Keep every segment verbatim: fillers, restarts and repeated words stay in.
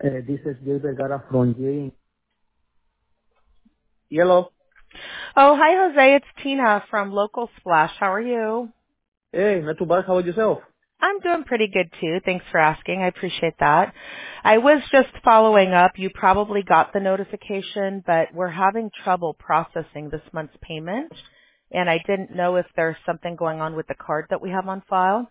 Uh, this is Jay Vergara from Jay. Hello. Oh, hi, Jose. It's Tina from Local Splash. How are you? Hey, not too bad. How about yourself? I'm doing pretty good, too. Thanks for asking. I appreciate that. I was just following up. You probably got the notification, but we're having trouble processing this month's payment, and I didn't know if there's something going on with the card that we have on file.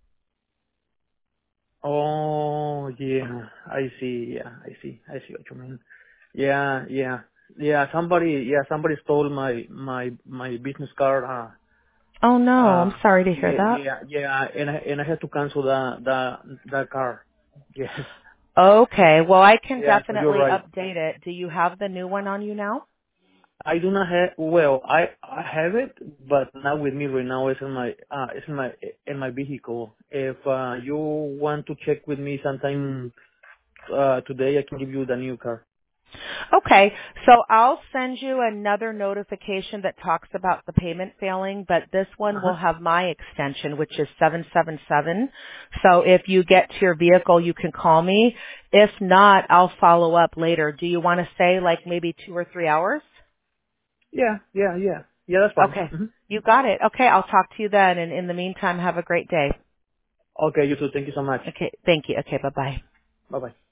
Oh, yeah. I see. Yeah, I see. I see what you mean. Yeah, yeah, yeah. Somebody, yeah, somebody stole my my my business card. Uh, Oh, no. I'm uh, sorry to hear yeah, that. yeah, yeah. And I and I had to cancel the the the car. Yes. Okay. Well, I can Yeah. So you're definitely right. update it. Do you have the new one on you now? I do not have. Well, I I have it, but not with me right now. It's in my uh, it's in my in my vehicle. If uh, you want to check with me sometime uh, today, I can give you the new car. Okay, so I'll send you another notification that talks about the payment failing, but this one Uh-huh. will have my extension, which is seven seven seven. So if you get to your vehicle, you can call me. If not, I'll follow up later. Do you want to say like maybe two or three hours? Yeah, yeah, yeah. Yeah, that's fine. Okay, hmm you got it. Okay, I'll talk to you then, and in the meantime, have a great day. Okay, you too. Thank you so much. Okay, thank you. Okay, bye-bye. Bye-bye.